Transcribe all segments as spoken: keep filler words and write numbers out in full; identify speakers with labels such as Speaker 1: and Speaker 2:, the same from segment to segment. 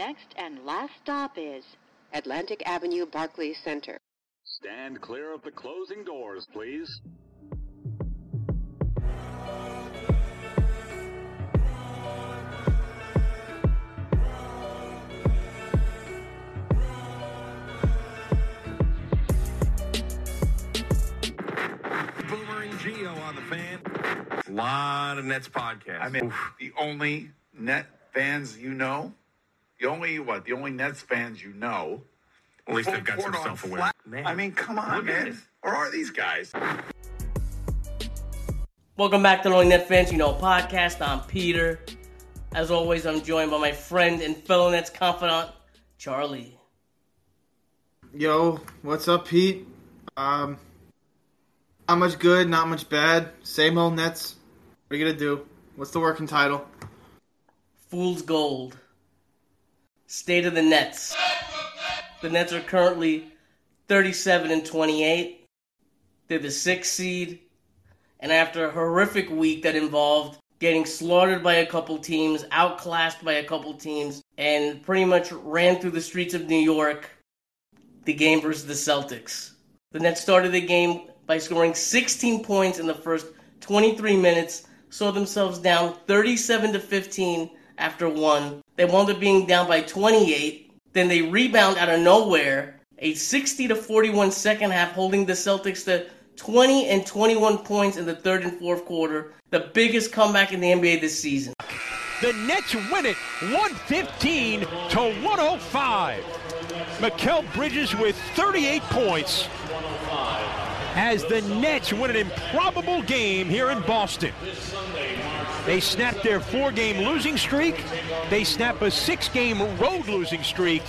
Speaker 1: next and last stop is
Speaker 2: Atlantic Avenue, Barclays Center.
Speaker 3: Stand clear of the closing doors, please.
Speaker 4: Boomer and Geo on the Fan.
Speaker 5: A lot of Nets podcasts.
Speaker 6: I mean, oof, the only Net fans you know, the only, what, the only Nets fans you know.
Speaker 5: At least they've got some self-awareness.
Speaker 6: I mean, come on, man. Or are these guys?
Speaker 7: Welcome back to the Only Net Fans You Know podcast. I'm Peter. As always, I'm joined by my friend and fellow Nets confidant, Charlie.
Speaker 8: Yo, what's up, Pete? Um, not much good, not much bad. Same old Nets. What are you gonna do? What's the working title?
Speaker 7: Fool's Gold. State of the Nets. The Nets are currently thirty-seven and twenty-eight. They're the sixth seed. And after a horrific week that involved getting slaughtered by a couple teams, outclassed by a couple teams, and pretty much ran through the streets of New York, the game versus the Celtics. The Nets started the game by scoring sixteen points in the first twenty-three minutes, saw themselves down thirty-seven to fifteen after one. They wound up being down by twenty-eight. Then they rebound out of nowhere, a sixty to forty-one second half, holding the Celtics to twenty and twenty-one points in the third and fourth quarter, the biggest comeback in the N B A this season.
Speaker 9: The Nets win it one fifteen to one oh five. Mikal Bridges with thirty-eight points as the Nets win an improbable game here in Boston. They snap their four-game losing streak. They snap a six-game road losing streak.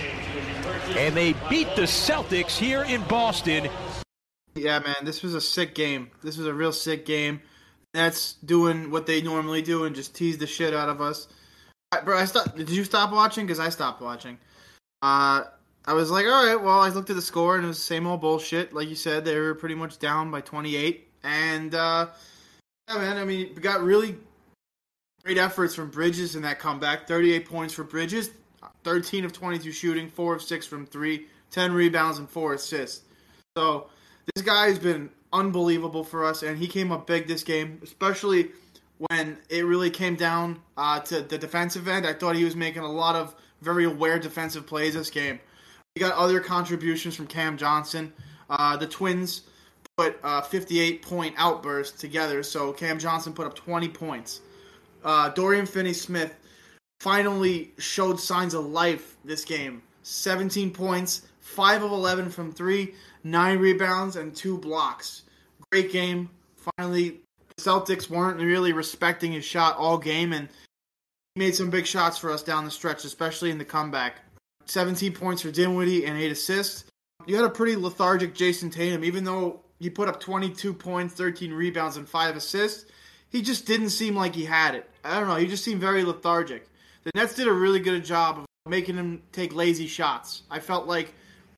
Speaker 9: And they beat the Celtics here in Boston.
Speaker 8: Yeah, man, this was a sick game. This was a real sick game. Nets doing what they normally do and just tease the shit out of us. I, bro, I stopped. Did you stop watching? Because I stopped watching. Uh, I was like, all right, well, I looked at the score, and it was the same old bullshit. Like you said, they were pretty much down by twenty-eight. And, uh, yeah, man, I mean, we got really great efforts from Bridges in that comeback. thirty-eight points for Bridges, thirteen of twenty-two shooting, four of six from three, ten rebounds, and four assists. So this guy has been unbelievable for us, and he came up big this game, especially when it really came down uh, to the defensive end. I thought he was making a lot of very aware defensive plays this game. We got other contributions from Cam Johnson. Uh, the Twins put a fifty-eight point outburst together, so Cam Johnson put up twenty points. Uh, Dorian Finney-Smith finally showed signs of life this game. seventeen points, five of eleven from three, nine rebounds, and two blocks. Great game. Finally, the Celtics weren't really respecting his shot all game, and he made some big shots for us down the stretch, especially in the comeback. seventeen points for Dinwiddie and eight assists. You had a pretty lethargic Jason Tatum, even though he put up twenty-two points, thirteen rebounds, and five assists. He just didn't seem like he had it. I don't know. He just seemed very lethargic. The Nets did a really good job of making him take lazy shots. I felt like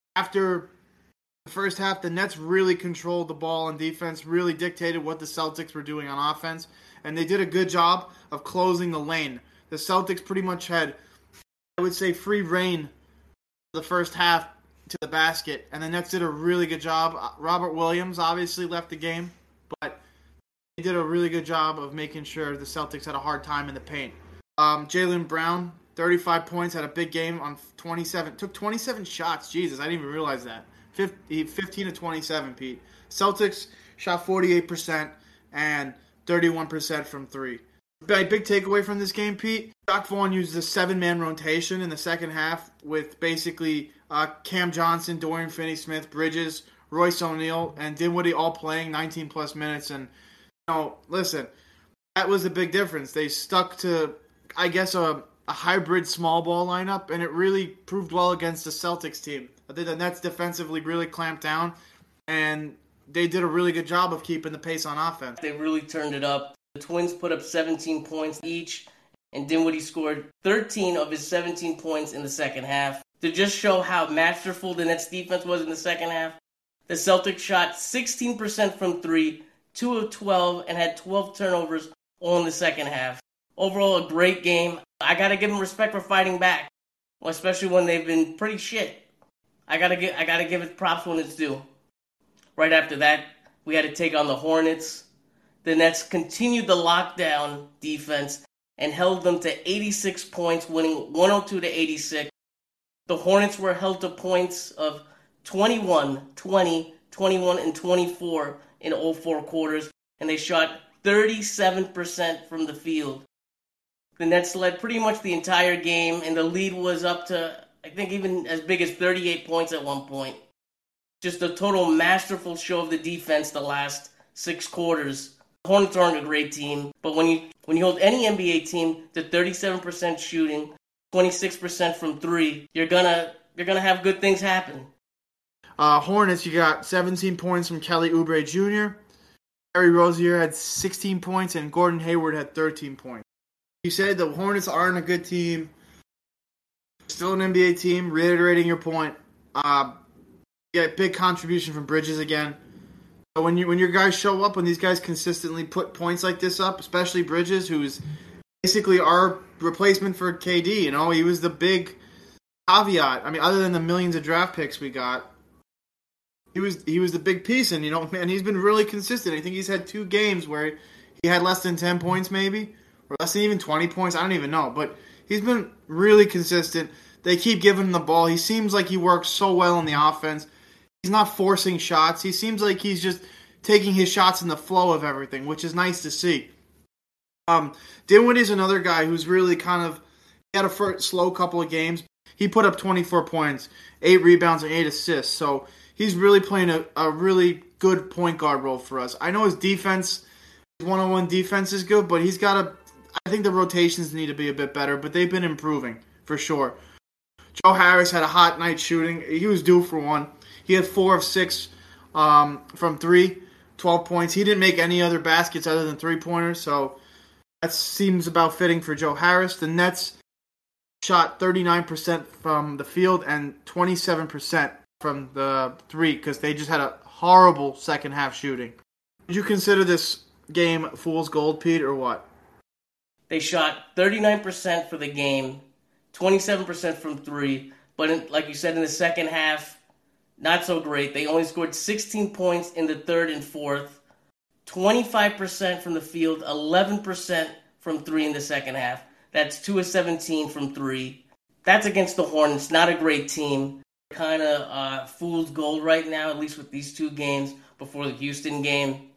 Speaker 8: after the first half, the Nets really controlled the ball on defense, really dictated what the Celtics were doing on offense, and they did a good job of closing the lane. The Celtics pretty much had, I would say, free reign the first half to the basket, and the Nets did a really good job. Robert Williams obviously left the game, but they did a really good job of making sure the Celtics had a hard time in the paint. Um, Jaylen Brown, thirty-five points, had a big game on twenty-seven. Took twenty-seven shots. Jesus, I didn't even realize that. fifteen to twenty-seven, Pete. Celtics shot forty-eight percent and thirty-one percent from three. Big, big takeaway from this game, Pete. Jacque Vaughn used a seven-man rotation in the second half with basically uh, Cam Johnson, Dorian Finney-Smith, Bridges, Royce O'Neal, and Dinwiddie all playing nineteen-plus minutes. And, you know, listen, that was a big difference. They stuck to, I guess, a, a hybrid small ball lineup, and it really proved well against the Celtics team. I think the Nets defensively really clamped down, and they did a really good job of keeping the pace on offense.
Speaker 7: They really turned it up. The Twins put up seventeen points each, and Dinwiddie scored thirteen of his seventeen points in the second half. To just show how masterful the Nets defense was in the second half, the Celtics shot sixteen percent from three, two of twelve, and had twelve turnovers all in the second half. Overall, a great game. I got to give them respect for fighting back. Well, especially when they've been pretty shit. I gotta give I gotta give it props when it's due. Right after that, we had to take on the Hornets. The Nets continued the lockdown defense and held them to eighty-six points, winning one oh two to eighty-six. The Hornets were held to points of twenty-one, twenty, twenty-one, and twenty-four in all four quarters, and they shot thirty-seven percent from the field. The Nets led pretty much the entire game, and the lead was up to, I think, even as big as thirty-eight points at one point. Just a total masterful show of the defense the last six quarters. The Hornets aren't a great team, but when you when you hold any N B A team to thirty-seven percent shooting, twenty-six percent from three, you're gonna you're gonna have good things happen.
Speaker 8: Uh, Hornets, you got seventeen points from Kelly Oubre Junior Terry Rozier had sixteen points, and Gordon Hayward had thirteen points. You said the Hornets aren't a good team. Still an N B A team, reiterating your point. Uh, yeah, big contribution from Bridges again. But when you when your guys show up, when these guys consistently put points like this up, especially Bridges, who's basically our replacement for K D, you know, he was the big caveat. I mean, other than the millions of draft picks we got, he was he was the big piece, and you know, man, he's been really consistent. I think he's had two games where he had less than ten points, maybe, or less than even twenty points. I don't even know, but he's been really consistent. They keep giving him the ball. He seems like he works so well in the offense. He's not forcing shots. He seems like he's just taking his shots in the flow of everything, which is nice to see. Um, Dinwiddie's another guy who's really kind of he had a first, slow couple of games. He put up twenty-four points, eight rebounds, and eight assists. So he's really playing a, a really good point guard role for us. I know his defense, his one-on-one defense is good, but he's got to. I think the rotations need to be a bit better, but they've been improving for sure. Joe Harris had a hot night shooting. He was due for one. He had four of six um, from three, twelve points. He didn't make any other baskets other than three-pointers, so that seems about fitting for Joe Harris. The Nets shot thirty-nine percent from the field and twenty-seven percent from the three because they just had a horrible second-half shooting. Did you consider this game fool's gold, Pete, or what?
Speaker 7: They shot thirty-nine percent for the game, twenty-seven percent from three, but in, like you said, in the second half, not so great. They only scored sixteen points in the third and fourth, twenty-five percent from the field, eleven percent from three in the second half. That's two of seventeen from three. That's against the Hornets, not a great team. Kind of uh, fool's gold right now, at least with these two games before the Houston game.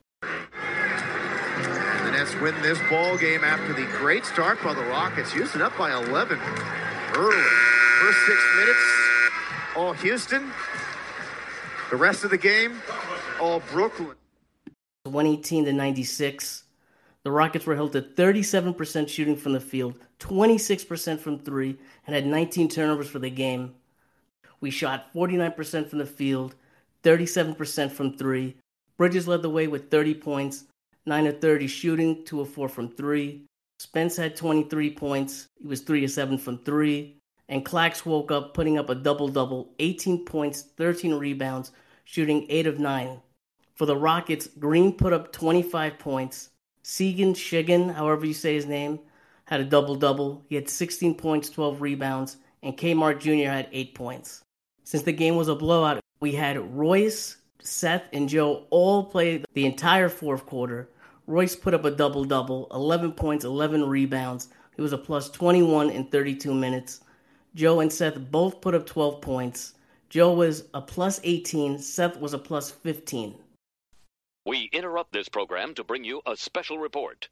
Speaker 10: The Nets win this ball game after the great start by the Rockets. Houston up by eleven early. First six minutes, all Houston. The rest of the game, all Brooklyn.
Speaker 7: one eighteen to ninety-six. The Rockets were held to thirty-seven percent shooting from the field, twenty-six percent from three, and had nineteen turnovers for the game. We shot forty-nine percent from the field, thirty-seven percent from three. Bridges led the way with thirty points, nine of thirty shooting, two of four from three. Spence had twenty-three points. He was three of seven from three. And Clax woke up putting up a double-double, eighteen points, thirteen rebounds, shooting eight of nine. For the Rockets, Green put up twenty-five points. Segan Shigan, however you say his name, had a double-double. He had sixteen points, twelve rebounds, and Kmart Junior had eight points. Since the game was a blowout, we had Royce, Seth, and Joe all play the entire fourth quarter. Royce put up a double-double, eleven points, eleven rebounds. He was a plus twenty-one in thirty-two minutes. Joe and Seth both put up twelve points. Joe was a plus eighteen, Seth was a plus fifteen.
Speaker 11: We interrupt this program to bring you a special report.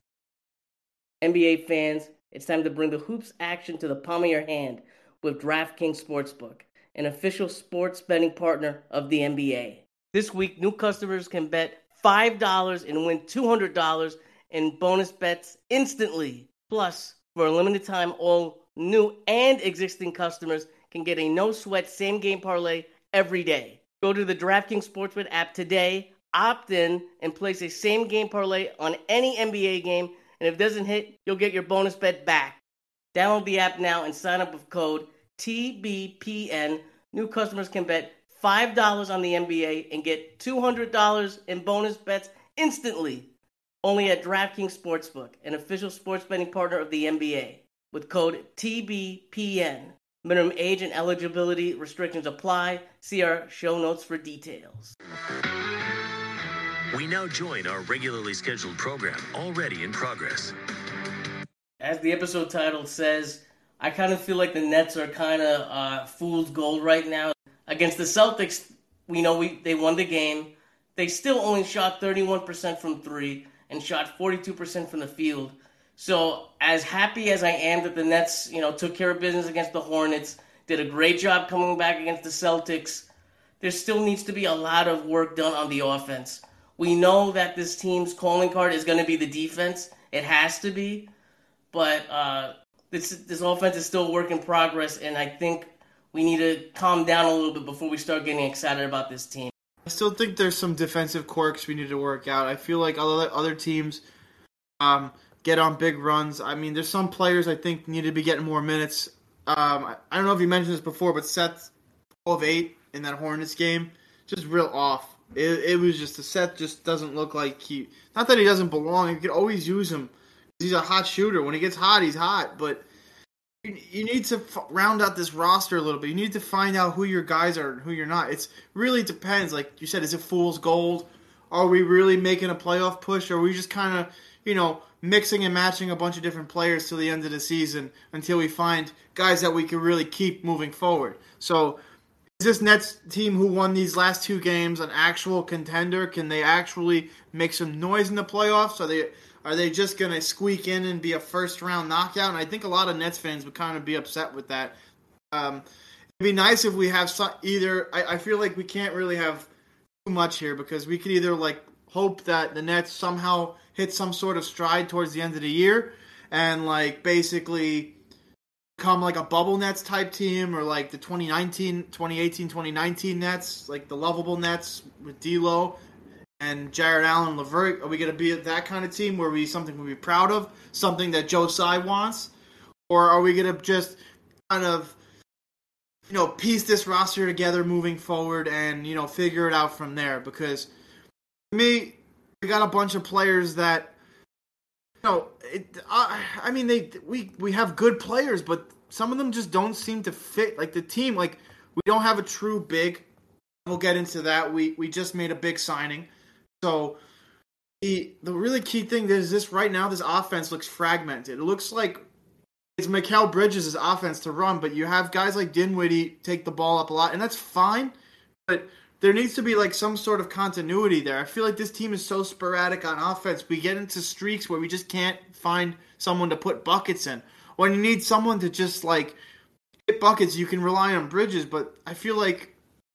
Speaker 7: N B A fans, it's time to bring the hoops action to the palm of your hand with DraftKings Sportsbook, an official sports betting partner of the N B A. This week, new customers can bet five dollars and win two hundred dollars in bonus bets instantly. Plus, for a limited time, all new and existing customers can get a no-sweat same-game parlay every day. Go to the DraftKings Sportsbook app today, opt in, and place a same-game parlay on any N B A game, and if it doesn't hit, you'll get your bonus bet back. Download the app now and sign up with code T B P N. New customers can bet five dollars on the N B A and get two hundred dollars in bonus bets instantly. Only at DraftKings Sportsbook, an official sports betting partner of the N B A. With code T B P N. Minimum age and eligibility restrictions apply. See our show notes for details.
Speaker 12: We now join our regularly scheduled program, already in progress.
Speaker 7: As the episode title says, I kind of feel like the Nets are kind of uh, fool's gold right now. Against the Celtics, we know we they won the game. They still only shot thirty-one percent from three and shot forty-two percent from the field. So as happy as I am that the Nets, you know, took care of business against the Hornets, did a great job coming back against the Celtics, there still needs to be a lot of work done on the offense. We know that this team's calling card is going to be the defense. It has to be. But uh, this this offense is still a work in progress, and I think we need to calm down a little bit before we start getting excited about this team.
Speaker 8: I still think there's some defensive quirks we need to work out. I feel like other other teams um, get on big runs. I mean, there's some players I think need to be getting more minutes. Um, I, I don't know if you mentioned this before, but Seth twelve eight in that Hornets game, just real off. It, it was just, the Seth just doesn't look like he, not that he doesn't belong, you could always use him. He's a hot shooter. When he gets hot, he's hot, but you, you need to f- round out this roster a little bit. You need to find out who your guys are and who you're not. It's really depends. Like you said, is it fool's gold? Are we really making a playoff push? Or are we just kind of, you know, mixing and matching a bunch of different players till the end of the season until we find guys that we can really keep moving forward? So is this Nets team who won these last two games an actual contender? Can they actually make some noise in the playoffs? Are they are they just going to squeak in and be a first-round knockout? And I think a lot of Nets fans would kind of be upset with that. Um, it'd be nice if we have some, either – I feel like we can't really have too much here because we could either like hope that the Nets somehow hit some sort of stride towards the end of the year and like basically – become like a bubble Nets type team or like the twenty nineteen, twenty eighteen, twenty nineteen Nets, like the lovable Nets with D'Lo and Jared Allen, LeVert. Are we going to be that kind of team where we something we'll be proud of, something that Joe Tsai wants? Or are we going to just kind of, you know, piece this roster together moving forward and, you know, figure it out from there? Because to me, we got a bunch of players that, No, it, uh, I mean they we we have good players, but some of them just don't seem to fit. Like the team, like we don't have a true big. We'll get into that. We we just made a big signing, so the the really key thing is this right now. This offense looks fragmented. It looks like it's Mikal Bridges' offense to run, but you have guys like Dinwiddie take the ball up a lot, and that's fine. But there needs to be like some sort of continuity there. I feel like this team is so sporadic on offense. We get into streaks where we just can't find someone to put buckets in. When you need someone to just like hit buckets, you can rely on Bridges. But I feel like,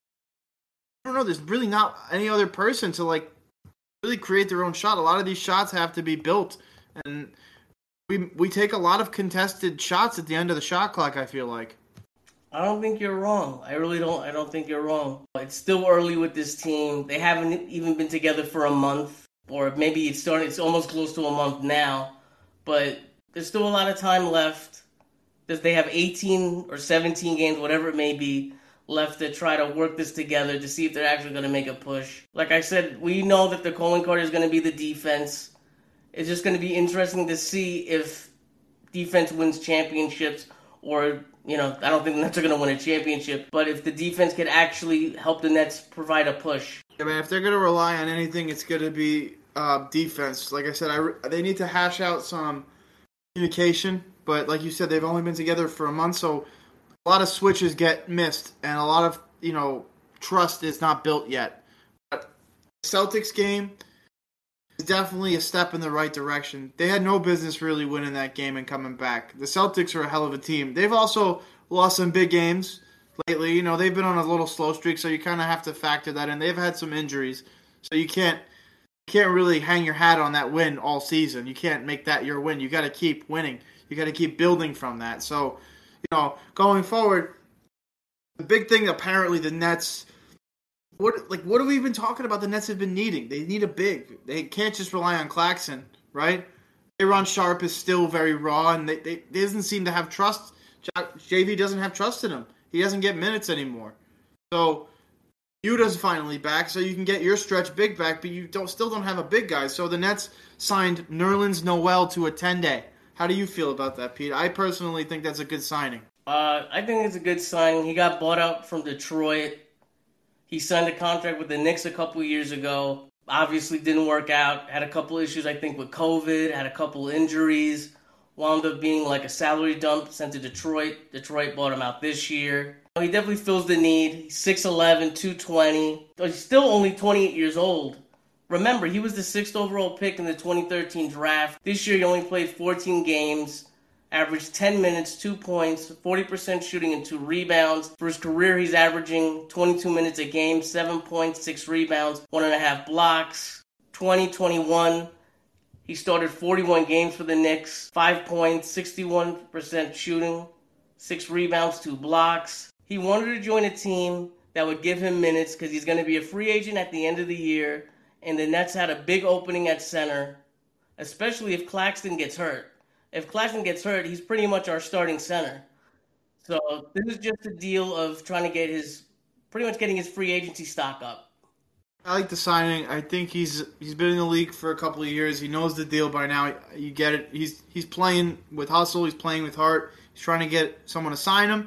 Speaker 8: I don't know, there's really not any other person to like really create their own shot. A lot of these shots have to be built. And we we take a lot of contested shots at the end of the shot clock, I feel like.
Speaker 7: I don't think you're wrong. I really don't. I don't think you're wrong. It's still early with this team. They haven't even been together for a month, or maybe it's starting. It's almost close to a month now, but there's still a lot of time left. They have eighteen or seventeen games, whatever it may be, left to try to work this together to see if they're actually going to make a push. Like I said, we know that the calling card is going to be the defense. It's just going to be interesting to see if defense wins championships or. You know, I don't think the Nets are going to win a championship, but if the defense can actually help the Nets provide a push.
Speaker 8: Yeah, man, if they're going to rely on anything, it's going to be uh, defense. Like I said, I re- they need to hash out some communication, but like you said, they've only been together for a month, so a lot of switches get missed, and a lot of, you know, trust is not built yet. But the Celtics game is definitely a step in the right direction. They had no business really winning that game and coming back. The Celtics are a hell of a team. They've also lost some big games lately. You know, they've been on a little slow streak, so you kind of have to factor that in. They've had some injuries, so you can't you can't really hang your hat on that win all season. You can't make that your win. You got to keep winning. You got to keep building from that. So, you know, going forward, the big thing apparently the Nets. What like what have we been talking about? The Nets have been needing. They need a big. They can't just rely on Claxton, right? Aaron Sharp is still very raw, and they, they, they doesn't seem to have trust. J V doesn't have trust in him. He doesn't get minutes anymore. So Utah's finally back, so you can get your stretch big back, but you don't still don't have a big guy. So the Nets signed Nerlens Noel to a ten-day. How do you feel about that, Pete? I personally think that's a good signing.
Speaker 7: Uh, I think it's a good signing. He got bought out from Detroit. He signed a contract with the Knicks a couple years ago. Obviously didn't work out. Had a couple issues, I think, with COVID. Had a couple injuries. Wound up being like a salary dump sent to Detroit. Detroit bought him out this year. He definitely fills the need. He's six eleven, two twenty. He's still only twenty-eight years old. Remember, he was the sixth overall pick in the twenty thirteen draft. This year he only played fourteen games, averaged ten minutes, two points, forty percent shooting, and two rebounds. For his career, he's averaging twenty-two minutes a game, seven points, six rebounds, one and a half blocks. twenty twenty-one, he started forty-one games for the Knicks, five points, sixty-one percent shooting, six rebounds, two blocks. He wanted to join a team that would give him minutes because he's going to be a free agent at the end of the year, and the Nets had a big opening at center, especially if Claxton gets hurt. If Claxton gets hurt, he's pretty much our starting center. So this is just a deal of trying to get his, pretty much getting his free agency stock up.
Speaker 8: I like the signing. I think he's he's been in the league for a couple of years. He knows the deal by now. You get it. He's he's playing with hustle. He's playing with heart. He's trying to get someone to sign him.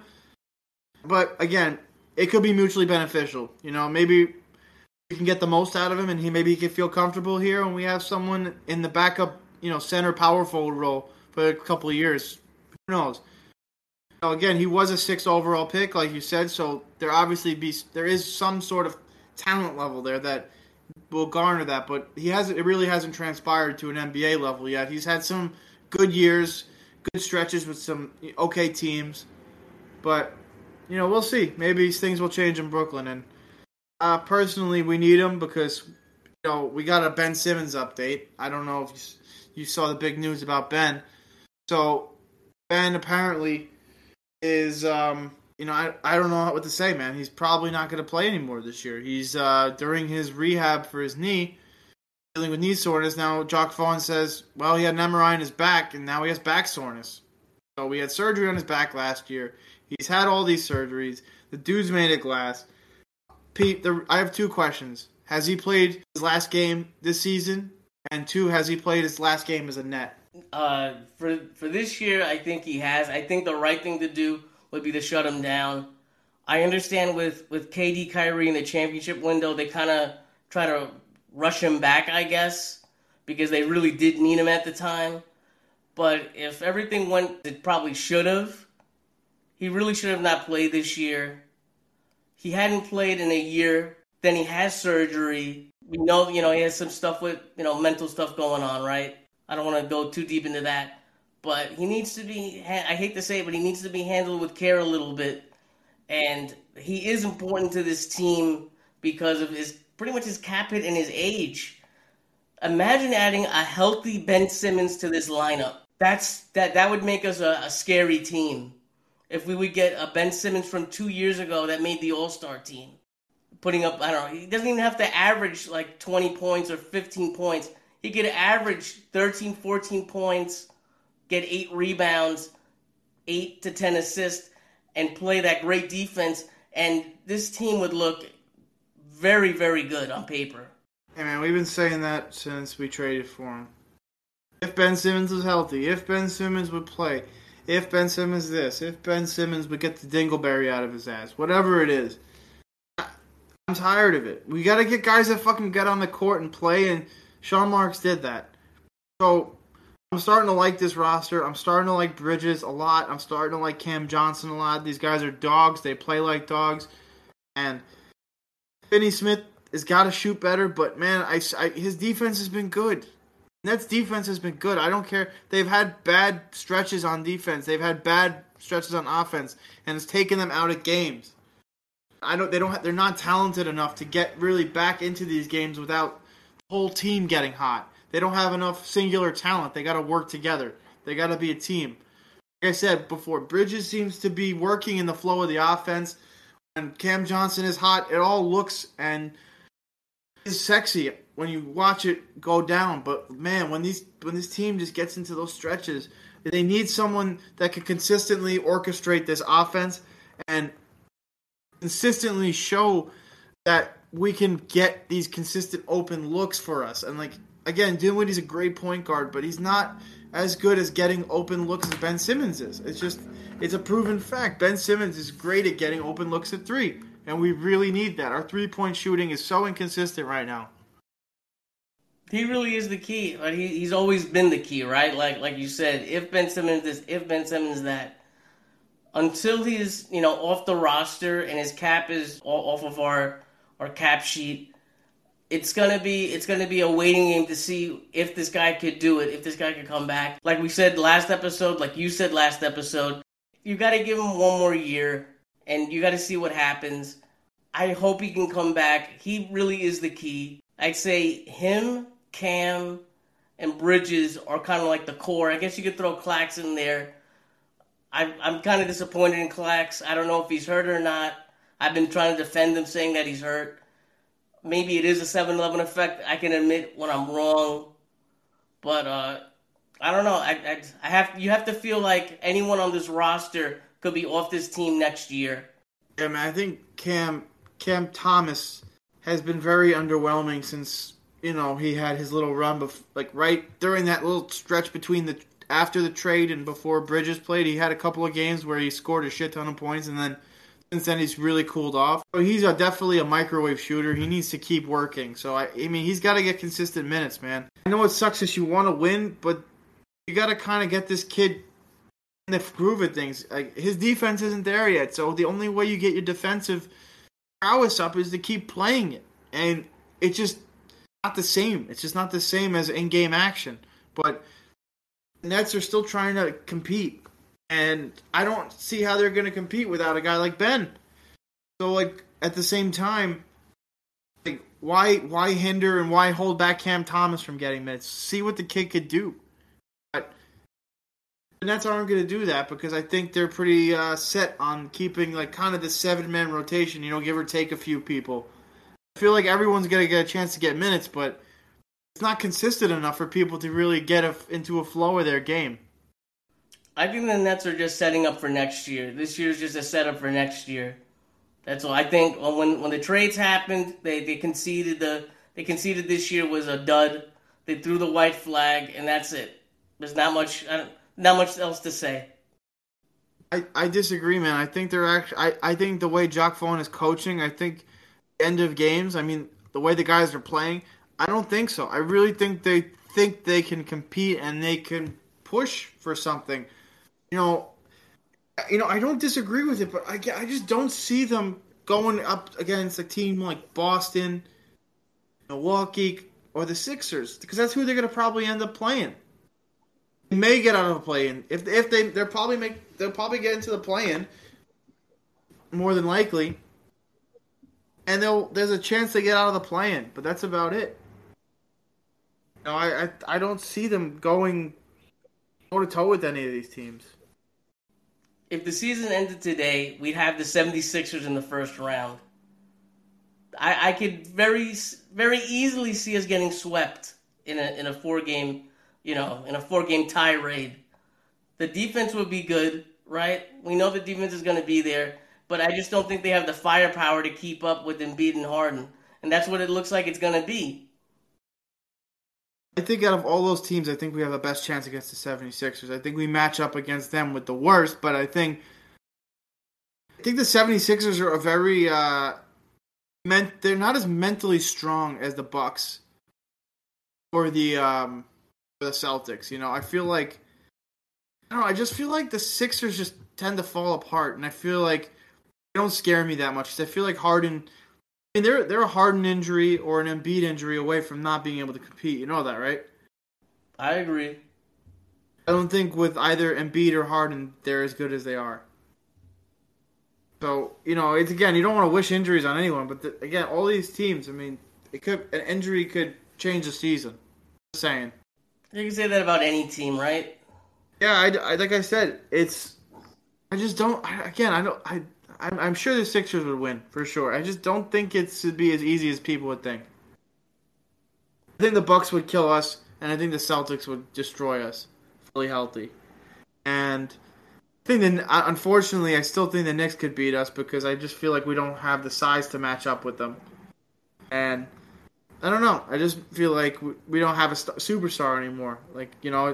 Speaker 8: But again, it could be mutually beneficial. You know, maybe we can get the most out of him, and he maybe he can feel comfortable here, and we have someone in the backup, you know, center power forward role for a couple of years. Who knows? Now, again, he was a sixth overall pick, like you said, so there obviously be there is some sort of talent level there that will garner that, but he hasn't. It really hasn't transpired to an N B A level yet. He's had some good years, good stretches with some okay teams, but you know, we'll see. Maybe things will change in Brooklyn. And uh, personally, we need him because you know we got a Ben Simmons update. I don't know if you, you saw the big news about Ben. So Ben apparently is, um, you know, I I don't know what to say, man. He's probably not going to play anymore this year. He's uh, during his rehab for his knee, dealing with knee soreness. Now Jock Vaughn says, well, he had an M R I in his back, and now he has back soreness. So we had surgery on his back last year. He's had all these surgeries. The dude's made of glass. Pete, the, I have two questions. Has he played his last game this season? And two, has he played his last game as a Net?
Speaker 7: Uh, for for this year, I think he has. I think the right thing to do would be to shut him down. I understand with, with K D, Kyrie in the championship window, they kind of try to rush him back, I guess, because they really did need him at the time. But if everything went, it probably should have. He really should have not played this year. He hadn't played in a year. Then he has surgery. We know, you know, he has some stuff with, you know, mental stuff going on, right? I don't want to go too deep into that. But he needs to be, I hate to say it, but he needs to be handled with care a little bit. And he is important to this team because of his, pretty much his cap hit and his age. Imagine adding a healthy Ben Simmons to this lineup. That's that that would make us a, a scary team. If we would get a Ben Simmons from two years ago that made the All-Star team. Putting up, I don't know, he doesn't even have to average like twenty points or fifteen points. He could average thirteen, fourteen points, get eight rebounds, eight to ten assists, and play that great defense. And this team would look very, very good on paper.
Speaker 8: Hey, man, we've been saying that since we traded for him. If Ben Simmons was healthy, if Ben Simmons would play, if Ben Simmons this, if Ben Simmons would get the dingleberry out of his ass, whatever it is. I'm tired of it. We got to get guys that fucking get on the court and play, and Sean Marks did that. So I'm starting to like this roster. I'm starting to like Bridges a lot. I'm starting to like Cam Johnson a lot. These guys are dogs. They play like dogs. And Finney Smith has got to shoot better, but, man, I, I, his defense has been good. Nets defense has been good. I don't care. They've had bad stretches on defense. They've had bad stretches on offense, and it's taken them out of games. I don't. They don't. Have, they're not talented enough to get really back into these games without the whole team getting hot. They don't have enough singular talent. They got to work together. They got to be a team. Like I said before, Bridges seems to be working in the flow of the offense. When Cam Johnson is hot, it all looks and is sexy when you watch it go down. But man, when these when this team just gets into those stretches, they need someone that can consistently orchestrate this offense and consistently show that we can get these consistent open looks for us. And like again, Dinwiddie's a great point guard, but he's not as good as getting open looks as Ben Simmons is. It's just, it's a proven fact. Ben Simmons is great at getting open looks at three, and we really need that. Our three-point shooting is so inconsistent right now.
Speaker 7: He really is the key. Like he, he's always been the key, right? Like like you said, if Ben Simmons this, if Ben Simmons that, until he's you know off the roster and his cap is off of our our cap sheet, it's gonna be it's gonna be a waiting game to see if this guy could do it, if this guy could come back. Like we said last episode, like you said last episode, you got to give him one more year, and you got to see what happens. I hope he can come back. He really is the key. I'd say him, Cam, and Bridges are kind of like the core. I guess you could throw Clax in there. I'm, I'm kind of disappointed in Clax. I don't know if he's hurt or not. I've been trying to defend him, saying that he's hurt. Maybe it is a seven eleven effect. I can admit when I'm wrong. But uh, I don't know. I, I, I have you have to feel like anyone on this roster could be off this team next year.
Speaker 8: Yeah, man, I think Cam Cam Thomas has been very underwhelming since, you know, he had his little run, bef- like right during that little stretch between the after the trade and before Bridges played. He had a couple of games where he scored a shit ton of points, and then since then he's really cooled off. So he's a, definitely a microwave shooter. He needs to keep working. So I, I mean, he's got to get consistent minutes, man. I know it sucks if you want to win, but you got to kind of get this kid in the groove of things. Like, his defense isn't there yet, so the only way you get your defensive prowess up is to keep playing it, and it's just not the same. It's just not the same as in-game action. But the Nets are still trying to compete, and I don't see how they're going to compete without a guy like Ben. So, like, at the same time, like, why why hinder and why hold back Cam Thomas from getting minutes? See what the kid could do. But the Nets aren't going to do that because I think they're pretty uh, set on keeping, like, kind of the seven-man rotation, you know, give or take a few people. I feel like everyone's going to get a chance to get minutes, but it's not consistent enough for people to really get a, into a flow of their game.
Speaker 7: I think the Nets are just setting up for next year. This year's just a setup for next year. That's all. I think when when the trades happened, they, they conceded the they conceded this year was a dud. They threw the white flag, and that's it. There's not much I don't, not much else to say.
Speaker 8: I, I disagree, man. I think they're actually. I, I think the way Jacque Vaughn is coaching, I think end of games. I mean, the way the guys are playing, I don't think so. I really think they think they can compete and they can push for something. You know, you know, I don't disagree with it, but I, I just don't see them going up against a team like Boston, Milwaukee, or the Sixers, because that's who they're going to probably end up playing. They may get out of the play-in. If if they they'll probably make they'll probably get into the play-in, more than likely, and they'll there's a chance they get out of the play-in, but that's about it. No, I I, I don't see them going toe to toe with any of these teams.
Speaker 7: If the season ended today, we'd have the seventy-sixers in the first round. I, I could very very easily see us getting swept in a in a four game, you know, in a four game tirade. The defense would be good, right? We know the defense is going to be there, but I just don't think they have the firepower to keep up with Embiid and Harden, and that's what it looks like it's going to be.
Speaker 8: I think out of all those teams, I think we have the best chance against the seventy-sixers. I think we match up against them with the worst, but I think I think the seventy-sixers are a very uh, ment- they're not as mentally strong as the Bucks or the um, or the Celtics. You know, I feel like I don't know. I just feel like the Sixers just tend to fall apart, and I feel like they don't scare me that much. I feel like Harden. I mean, they're they're a Harden injury or an Embiid injury away from not being able to compete. You know that, right?
Speaker 7: I agree.
Speaker 8: I don't think with either Embiid or Harden they're as good as they are. So, you know, it's again, you don't want to wish injuries on anyone, but the, again, all these teams, I mean, it could an injury could change the season. Just saying.
Speaker 7: You can say that about any team, right?
Speaker 8: Yeah, I, I like I said, it's. I just don't. I, again, I don't. I. I'm, I'm sure the Sixers would win, for sure. I just don't think it's to be as easy as people would think. I think the Bucks would kill us, and I think the Celtics would destroy us, fully healthy. And I think, that, unfortunately, I still think the Knicks could beat us because I just feel like we don't have the size to match up with them. And I don't know. I just feel like we, we don't have a st- superstar anymore. Like, you know,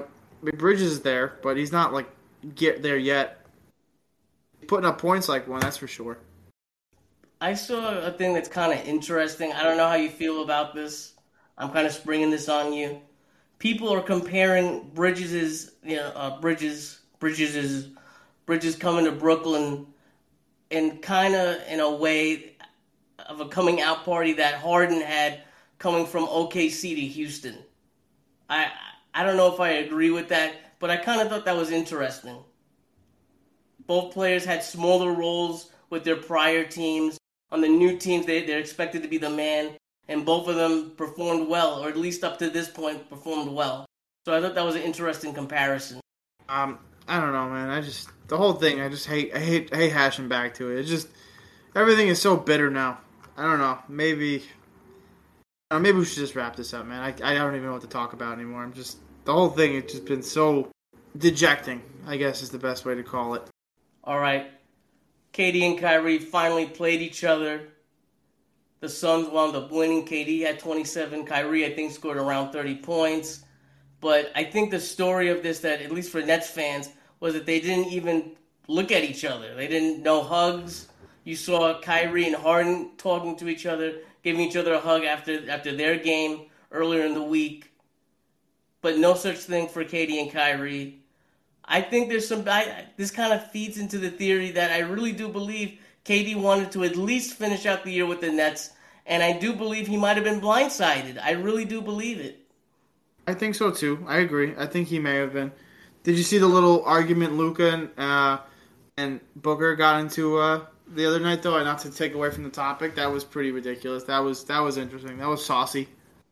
Speaker 8: I mean, Bridges is there, but he's not, like, get there yet. Putting up points like one, that's for sure.
Speaker 7: I saw a thing that's kind of interesting. I don't know how you feel about this. I'm kind of springing this on you. People are comparing Bridges' you know, uh, Bridges, Bridges' Bridges coming to Brooklyn in kind of in a way of a coming out party that Harden had coming from O K C to Houston. I I don't know if I agree with that, but I kind of thought that was interesting. Both players had smaller roles with their prior teams. On the new teams, they, they're expected to be the man, and both of them performed well, or at least up to this point, performed well. So I thought that was an interesting comparison.
Speaker 8: Um, I don't know, man. I just the whole thing. I just hate. I hate. I hate hashing back to it. It's just everything is so bitter now. I don't know. Maybe. Uh, maybe we should just wrap this up, man. I I don't even know what to talk about anymore. I'm just the whole thing. It's just been so dejecting, I guess is the best way to call it.
Speaker 7: All right. K D and Kyrie finally played each other. The Suns wound up winning. K D had twenty-seven. Kyrie, I think, scored around thirty points. But I think the story of this, that at least for Nets fans, was that they didn't even look at each other. They didn't know hugs. You saw Kyrie and Harden talking to each other, giving each other a hug after after their game earlier in the week. But no such thing for K D and Kyrie. I think there's some... I, this kind of feeds into the theory that I really do believe K D wanted to at least finish out the year with the Nets, and I do believe he might have been blindsided. I really do believe it.
Speaker 8: I think so, too. I agree. I think he may have been. Did you see the little argument Luka and, uh, and Booker got into uh, the other night, though? Not to take away from the topic. That was pretty ridiculous. That was that was interesting. That was saucy.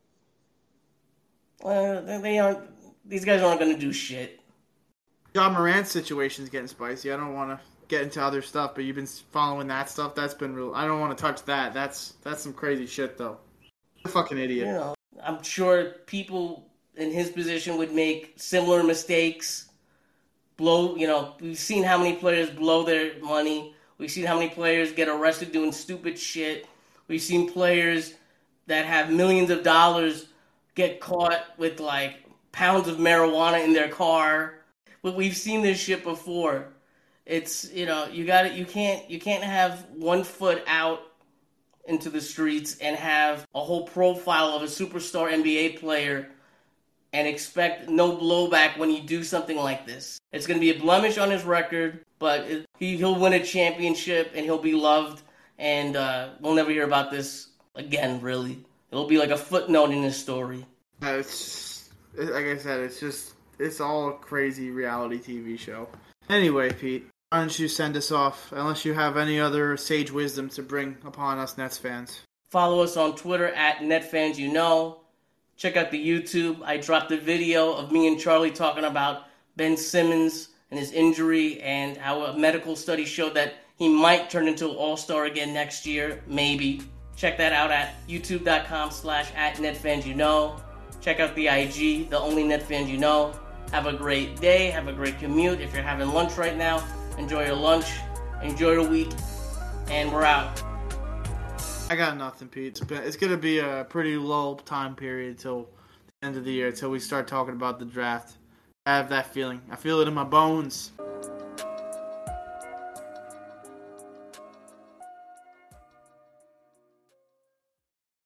Speaker 7: Well, they aren't... These guys aren't going to do shit.
Speaker 8: Ja Morant's situation's getting spicy. I don't want to get into other stuff, but you've been following that stuff. That's been real. I don't want to touch that. That's that's some crazy shit, though. You're a fucking idiot.
Speaker 7: You know, I'm sure people in his position would make similar mistakes. Blow, you know, we've seen how many players blow their money. We've seen how many players get arrested doing stupid shit. We've seen players that have millions of dollars get caught with, like, pounds of marijuana in their car. But we've seen this shit before. It's, you know, you got it. You can't, you can't have one foot out into the streets and have a whole profile of a superstar N B A player and expect no blowback when you do something like this. It's going to be a blemish on his record, but it, he, he'll win a championship and he'll be loved, and uh, we'll never hear about this again, really. It'll be like a footnote in his story.
Speaker 8: Uh, it's, it, like I said, it's just, it's all a crazy reality T V show. Anyway, Pete, why don't you send us off, unless you have any other sage wisdom to bring upon us Nets fans.
Speaker 7: Follow us on Twitter at NetFansYouKnow. Check out the YouTube. I dropped a video of me and Charlie talking about Ben Simmons and his injury and how a medical study showed that he might turn into an all-star again next year, maybe. Check that out at youtube.com slash at NetFansYouKnow. Check out the I G, the only NetFans you know. Have a great day. Have a great commute. If you're having lunch right now, enjoy your lunch. Enjoy the week. And we're out.
Speaker 8: I got nothing, Pete. It's, been, it's going to be a pretty low time period till the end of the year, till we start talking about the draft. I have that feeling. I feel it in my bones.